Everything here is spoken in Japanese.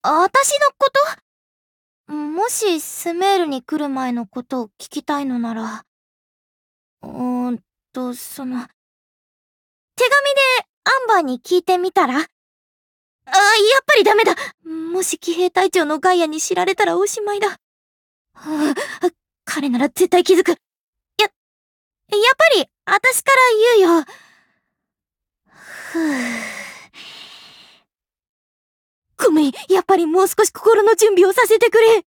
私のこと？もしスメールに来る前のことを聞きたいのなら、手紙でアンバーに聞いてみたら？やっぱりダメだ。もし騎兵隊長のガイアに知られたらおしまいだ。彼なら絶対気づく。やっぱり、私から言うよ。ごめん、やっぱりもう少し心の準備をさせてくれ。